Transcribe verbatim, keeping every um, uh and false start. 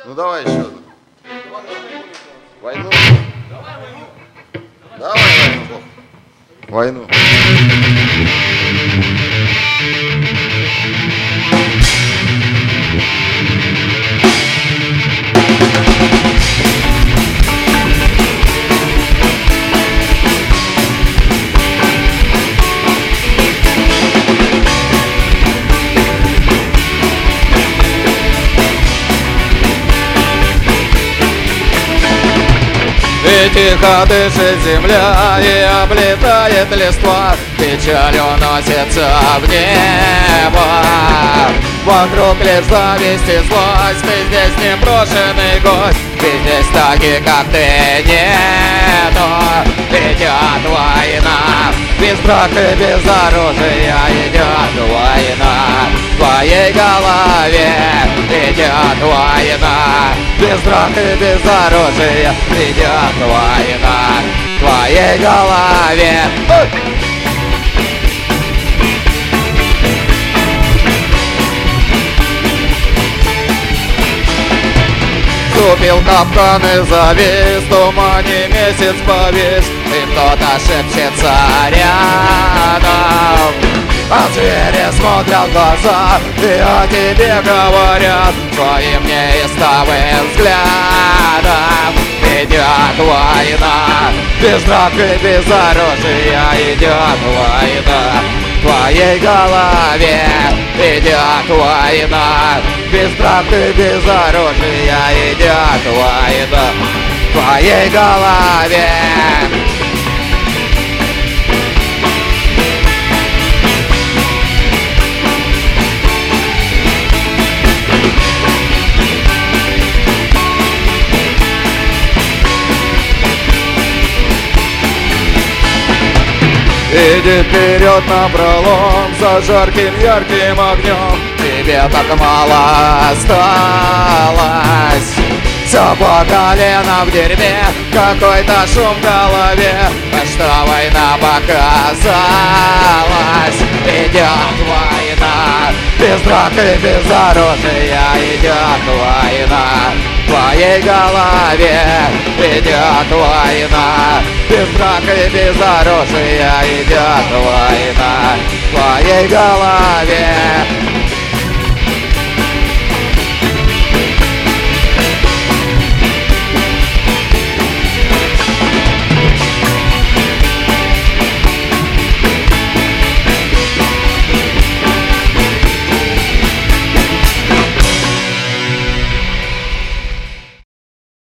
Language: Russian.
Ну давай еще одну. Войну. Давай войну. Войну. И тихо дышит земля, и облетает листва, печаль уносится в небо. Вокруг лишь зависть и злость, ты здесь не брошенный гость, ведь здесь таких, как ты, нету. Идет война, без драки, без оружия, идет война. В твоей голове идет война, без драки, без оружия, идет война. В твоей голове. Ступил капкан и завис, в тумане месяц повис, и кто-то шепчется рядом. А звери смотрят в глаза, и о тебе говорят своим неистовым взглядом. Идет война, без драки, без оружия, идет война. В твоей голове идет война, без драки, без оружия, идет война. В твоей голове. Иди вперед напролом за жарким ярким огнем, тебе так мало осталось. Все по колено в дерьме, какой-то шум в голове, а что война показалась. Идет война, без драки, без оружия, идет война. В твоей голове идет война, без драки, без оружия, идет война. В твоей голове.